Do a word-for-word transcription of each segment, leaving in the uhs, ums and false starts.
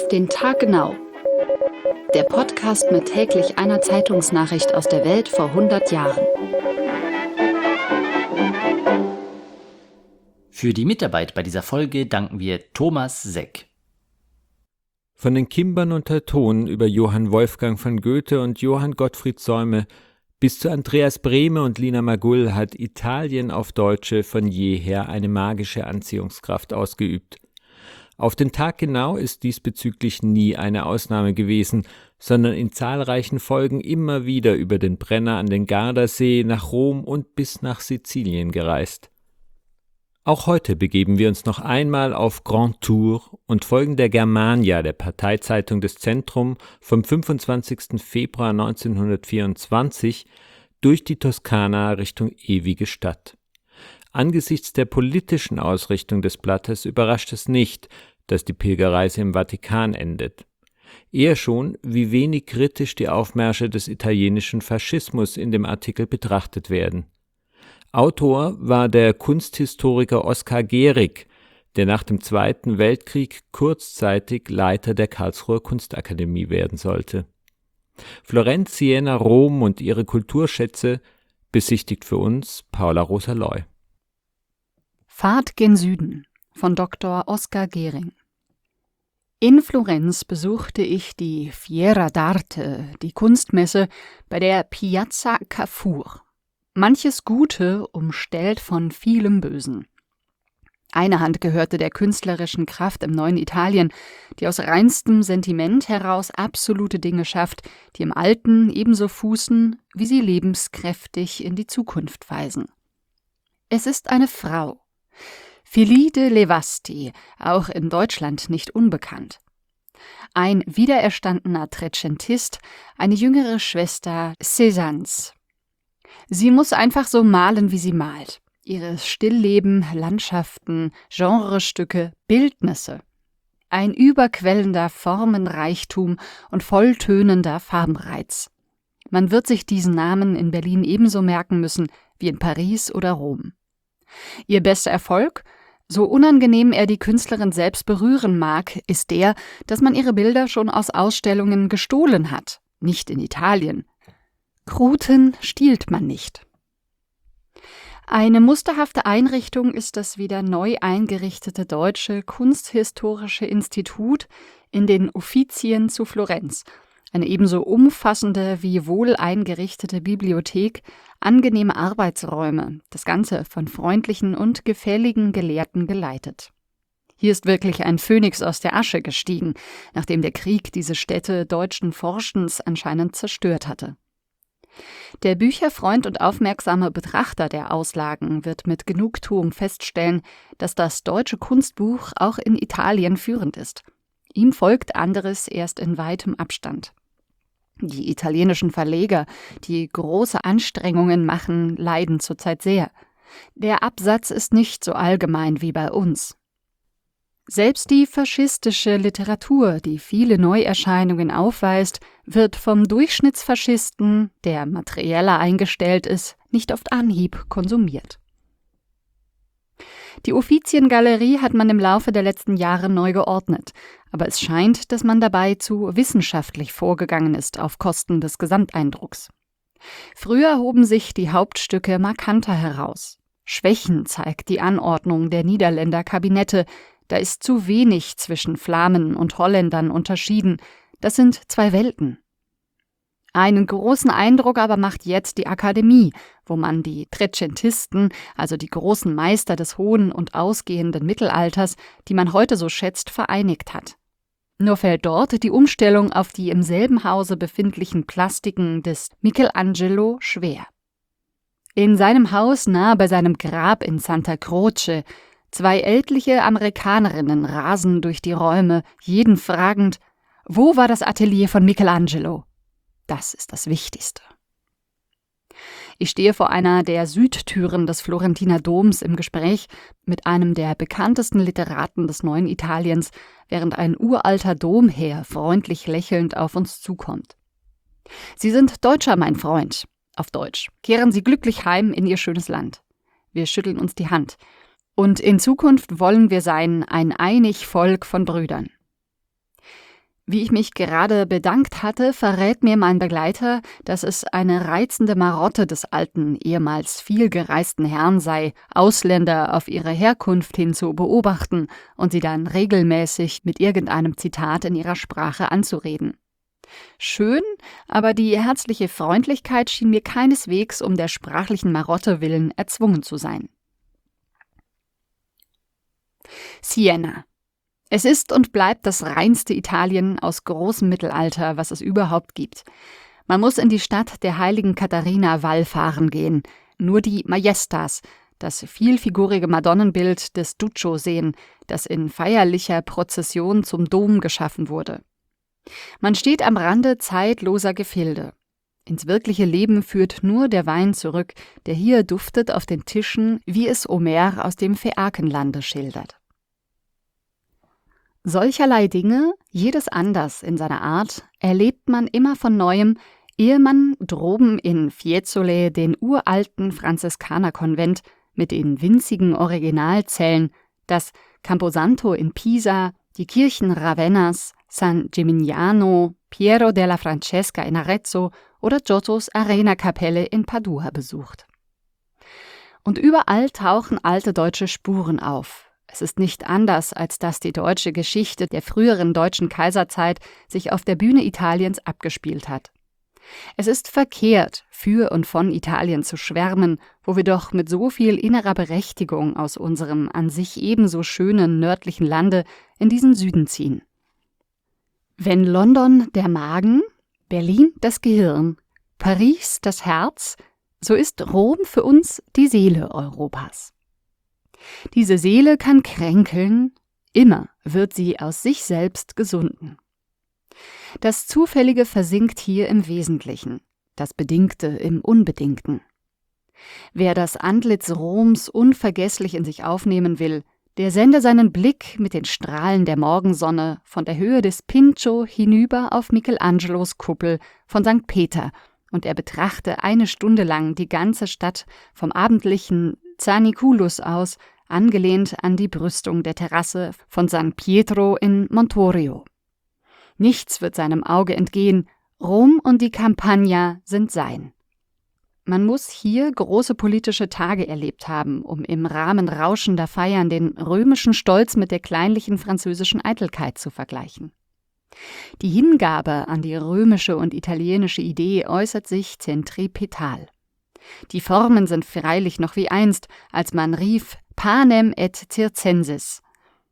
Auf den Tag genau. Der Podcast mit täglich einer Zeitungsnachricht aus der Welt vor hundert Jahren. Für die Mitarbeit bei dieser Folge danken wir Thomas Seck. Von den Kimbern und Teutonen über Johann Wolfgang von Goethe und Johann Gottfried Säume bis zu Andreas Brehme und Lina Magull hat Italien auf Deutsche von jeher eine magische Anziehungskraft ausgeübt. Auf den Tag genau ist diesbezüglich nie eine Ausnahme gewesen, sondern in zahlreichen Folgen immer wieder über den Brenner an den Gardasee, nach Rom und bis nach Sizilien gereist. Auch heute begeben wir uns noch einmal auf Grand Tour und folgen der Germania, der Parteizeitung des Zentrum, vom fünfundzwanzigsten Februar neunzehnhundertvierundzwanzig durch die Toskana Richtung ewige Stadt. Angesichts der politischen Ausrichtung des Blattes überrascht es nicht, dass die Pilgerreise im Vatikan endet. Eher schon, wie wenig kritisch die Aufmärsche des italienischen Faschismus in dem Artikel betrachtet werden. Autor war der Kunsthistoriker Oskar Gehrig, der nach dem Zweiten Weltkrieg kurzzeitig Leiter der Karlsruher Kunstakademie werden sollte. Florenz, Siena, Rom und ihre Kulturschätze besichtigt für uns Paula Rosa-Loy. Fahrt gen Süden von Doktor Oskar Gehrig. In Florenz besuchte ich die Fiera d'Arte, die Kunstmesse, bei der Piazza Cavour. Manches Gute umstellt von vielem Bösen. Eine Hand gehörte der künstlerischen Kraft im neuen Italien, die aus reinstem Sentiment heraus absolute Dinge schafft, die im Alten ebenso fußen, wie sie lebenskräftig in die Zukunft weisen. Es ist eine Frau. Fili de Levasti, auch in Deutschland nicht unbekannt. Ein wiedererstandener Trecentist, eine jüngere Schwester Cézannes. Sie muss einfach so malen, wie sie malt. Ihre Stillleben, Landschaften, Genrestücke, Bildnisse. Ein überquellender Formenreichtum und volltönender Farbenreiz. Man wird sich diesen Namen in Berlin ebenso merken müssen wie in Paris oder Rom. Ihr bester Erfolg? So unangenehm er die Künstlerin selbst berühren mag, ist der, dass man ihre Bilder schon aus Ausstellungen gestohlen hat, nicht in Italien. Kruten stiehlt man nicht. Eine musterhafte Einrichtung ist das wieder neu eingerichtete Deutsche Kunsthistorische Institut in den Uffizien zu Florenz. Eine ebenso umfassende wie wohl eingerichtete Bibliothek, angenehme Arbeitsräume, das Ganze von freundlichen und gefälligen Gelehrten geleitet. Hier ist wirklich ein Phönix aus der Asche gestiegen, nachdem der Krieg diese Stätte deutschen Forschens anscheinend zerstört hatte. Der Bücherfreund und aufmerksame Betrachter der Auslagen wird mit Genugtuung feststellen, dass das deutsche Kunstbuch auch in Italien führend ist. Ihm folgt anderes erst in weitem Abstand. Die italienischen Verleger, die große Anstrengungen machen, leiden zurzeit sehr. Der Absatz ist nicht so allgemein wie bei uns. Selbst die faschistische Literatur, die viele Neuerscheinungen aufweist, wird vom Durchschnittsfaschisten, der materieller eingestellt ist, nicht auf Anhieb konsumiert. Die Uffiziengalerie hat man im Laufe der letzten Jahre neu geordnet, aber es scheint, dass man dabei zu wissenschaftlich vorgegangen ist auf Kosten des Gesamteindrucks. Früher hoben sich die Hauptstücke markanter heraus. Schwächen zeigt die Anordnung der Niederländer Kabinette, da ist zu wenig zwischen Flamen und Holländern unterschieden, das sind zwei Welten. Einen großen Eindruck aber macht jetzt die Akademie, wo man die Trecentisten, also die großen Meister des hohen und ausgehenden Mittelalters, die man heute so schätzt, vereinigt hat. Nur fällt dort die Umstellung auf die im selben Hause befindlichen Plastiken des Michelangelo schwer. In seinem Haus nahe bei seinem Grab in Santa Croce, zwei ältliche Amerikanerinnen rasen durch die Räume, jeden fragend, wo war das Atelier von Michelangelo? Das ist das Wichtigste. Ich stehe vor einer der Südtüren des Florentiner Doms im Gespräch mit einem der bekanntesten Literaten des neuen Italiens, während ein uralter Domherr freundlich lächelnd auf uns zukommt. »Sie sind Deutscher, mein Freund«, auf Deutsch. »Kehren Sie glücklich heim in Ihr schönes Land.« Wir schütteln uns die Hand. Und in Zukunft wollen wir sein ein einig Volk von Brüdern. Wie ich mich gerade bedankt hatte, verrät mir mein Begleiter, dass es eine reizende Marotte des alten, ehemals vielgereisten Herrn sei, Ausländer auf ihre Herkunft hin zu beobachten und sie dann regelmäßig mit irgendeinem Zitat in ihrer Sprache anzureden. Schön, aber die herzliche Freundlichkeit schien mir keineswegs um der sprachlichen Marotte willen erzwungen zu sein. Siena. Es ist und bleibt das reinste Italien aus großem Mittelalter, was es überhaupt gibt. Man muss in die Stadt der heiligen Katharina wallfahren gehen, nur die Majestas, das vielfigurige Madonnenbild des Duccio sehen, das in feierlicher Prozession zum Dom geschaffen wurde. Man steht am Rande zeitloser Gefilde. Ins wirkliche Leben führt nur der Wein zurück, der hier duftet auf den Tischen, wie es Homer aus dem Phäakenlande schildert. Solcherlei Dinge, jedes anders in seiner Art, erlebt man immer von Neuem, ehe man droben in Fiesole den uralten Franziskanerkonvent mit den winzigen Originalzellen, das Camposanto in Pisa, die Kirchen Ravennas, San Gimignano, Piero della Francesca in Arezzo oder Giottos Arena-Kapelle in Padua besucht. Und überall tauchen alte deutsche Spuren auf. Es ist nicht anders, als dass die deutsche Geschichte der früheren deutschen Kaiserzeit sich auf der Bühne Italiens abgespielt hat. Es ist verkehrt, für und von Italien zu schwärmen, wo wir doch mit so viel innerer Berechtigung aus unserem an sich ebenso schönen nördlichen Lande in diesen Süden ziehen. Wenn London der Magen, Berlin das Gehirn, Paris das Herz, so ist Rom für uns die Seele Europas. Diese Seele kann kränkeln, immer wird sie aus sich selbst gesunden. Das Zufällige versinkt hier im Wesentlichen, das Bedingte im Unbedingten. Wer das Antlitz Roms unvergesslich in sich aufnehmen will, der sende seinen Blick mit den Strahlen der Morgensonne von der Höhe des Pincio hinüber auf Michelangelos Kuppel von Sankt Peter, und er betrachte eine Stunde lang die ganze Stadt vom abendlichen Zaniculus aus, angelehnt an die Brüstung der Terrasse von San Pietro in Montorio. Nichts wird seinem Auge entgehen, Rom und die Campagna sind sein. Man muss hier große politische Tage erlebt haben, um im Rahmen rauschender Feiern den römischen Stolz mit der kleinlichen französischen Eitelkeit zu vergleichen. Die Hingabe an die römische und italienische Idee äußert sich zentripetal. Die Formen sind freilich noch wie einst, als man rief Panem et Circenses.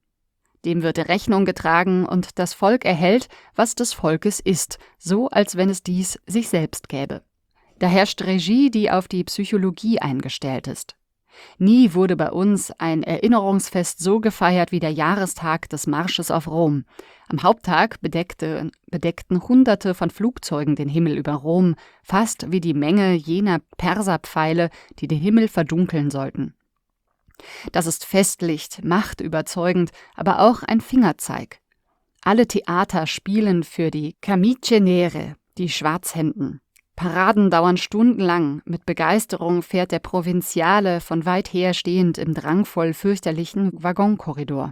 Dem wird Rechnung getragen und das Volk erhält, was des Volkes ist, so als wenn es dies sich selbst gäbe. Da herrscht Regie, die auf die Psychologie eingestellt ist. Nie wurde bei uns ein Erinnerungsfest so gefeiert wie der Jahrestag des Marsches auf Rom. Am Haupttag bedeckte, bedeckten Hunderte von Flugzeugen den Himmel über Rom, fast wie die Menge jener Perserpfeile, die den Himmel verdunkeln sollten. Das ist festlich, machtüberzeugend, aber auch ein Fingerzeig. Alle Theater spielen für die Camicie Nere, die Schwarzhänden. Paraden dauern stundenlang, mit Begeisterung fährt der Provinziale von weit her stehend im drangvoll fürchterlichen Waggonkorridor.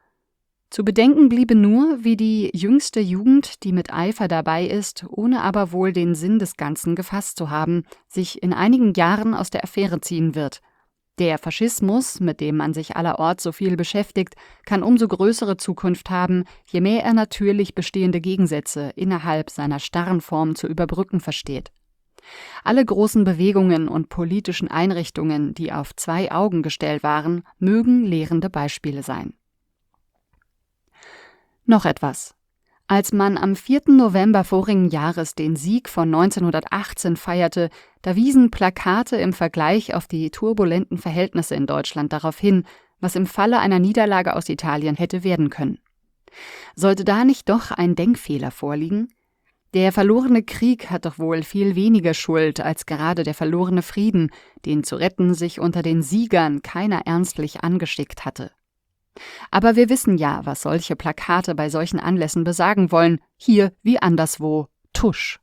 Zu bedenken bliebe nur, wie die jüngste Jugend, die mit Eifer dabei ist, ohne aber wohl den Sinn des Ganzen gefasst zu haben, sich in einigen Jahren aus der Affäre ziehen wird. Der Faschismus, mit dem man sich allerorts so viel beschäftigt, kann umso größere Zukunft haben, je mehr er natürlich bestehende Gegensätze innerhalb seiner starren Form zu überbrücken versteht. Alle großen Bewegungen und politischen Einrichtungen, die auf zwei Augen gestellt waren, mögen lehrende Beispiele sein. Noch etwas. Als man am vierten November vorigen Jahres den Sieg von neunzehnhundertachtzehn feierte, da wiesen Plakate im Vergleich auf die turbulenten Verhältnisse in Deutschland darauf hin, was im Falle einer Niederlage aus Italien hätte werden können. Sollte da nicht doch ein Denkfehler vorliegen? Der verlorene Krieg hat doch wohl viel weniger Schuld als gerade der verlorene Frieden, den zu retten sich unter den Siegern keiner ernstlich angeschickt hatte. Aber wir wissen ja, was solche Plakate bei solchen Anlässen besagen wollen, hier wie anderswo, Tusch.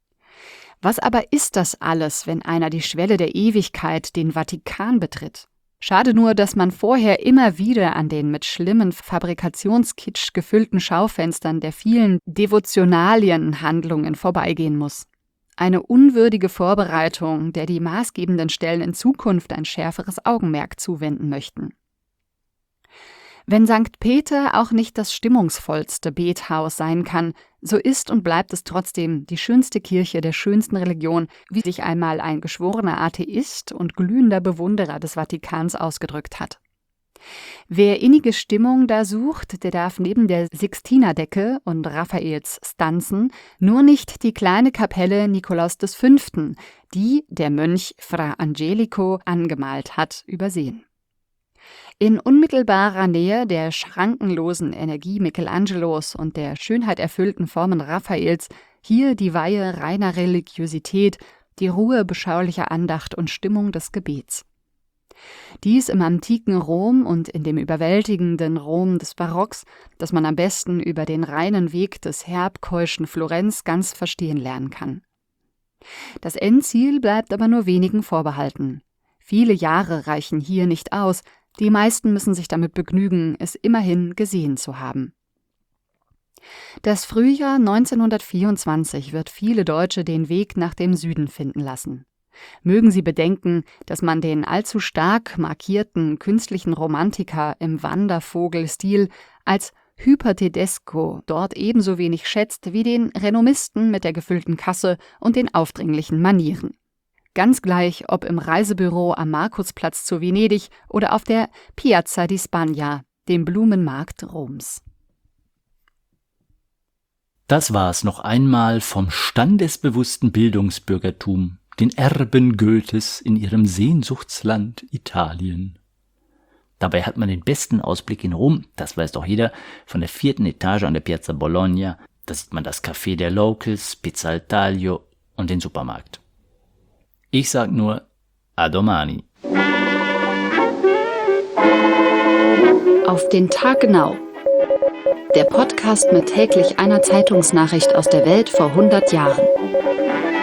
Was aber ist das alles, wenn einer die Schwelle der Ewigkeit, den Vatikan betritt? Schade nur, dass man vorher immer wieder an den mit schlimmen Fabrikationskitsch gefüllten Schaufenstern der vielen Devotionalienhandlungen vorbeigehen muss. Eine unwürdige Vorbereitung, der die maßgebenden Stellen in Zukunft ein schärferes Augenmerk zuwenden möchten. Wenn Sankt Peter auch nicht das stimmungsvollste Bethaus sein kann, so ist und bleibt es trotzdem die schönste Kirche der schönsten Religion, wie sich einmal ein geschworener Atheist und glühender Bewunderer des Vatikans ausgedrückt hat. Wer innige Stimmung da sucht, der darf neben der Sixtinerdecke und Raffaels Stanzen nur nicht die kleine Kapelle Nikolaus des Fünften, die der Mönch Fra Angelico angemalt hat, übersehen. In unmittelbarer Nähe der schrankenlosen Energie Michelangelos und der schönheiterfüllten Formen Raffaels hier die Weihe reiner Religiosität, die Ruhe beschaulicher Andacht und Stimmung des Gebets. Dies im antiken Rom und in dem überwältigenden Rom des Barocks, das man am besten über den reinen Weg des herbkeuschen Florenz ganz verstehen lernen kann. Das Endziel bleibt aber nur wenigen vorbehalten. Viele Jahre reichen hier nicht aus, die meisten müssen sich damit begnügen, es immerhin gesehen zu haben. Das Frühjahr neunzehnhundertvierundzwanzig wird viele Deutsche den Weg nach dem Süden finden lassen. Mögen sie bedenken, dass man den allzu stark markierten künstlichen Romantiker im Wandervogelstil als Hypertedesco dort ebenso wenig schätzt wie den Renommisten mit der gefüllten Kasse und den aufdringlichen Manieren. Ganz gleich, ob im Reisebüro am Markusplatz zu Venedig oder auf der Piazza di Spagna, dem Blumenmarkt Roms. Das war's noch einmal vom standesbewussten Bildungsbürgertum, den Erben Goethes in ihrem Sehnsuchtsland Italien. Dabei hat man den besten Ausblick in Rom, das weiß doch jeder, von der vierten Etage an der Piazza Bologna. Da sieht man das Café der Locals, Pizza al Taglio und den Supermarkt. Ich sag nur, a domani. Auf den Tag genau. Der Podcast mit täglich einer Zeitungsnachricht aus der Welt vor hundert Jahren.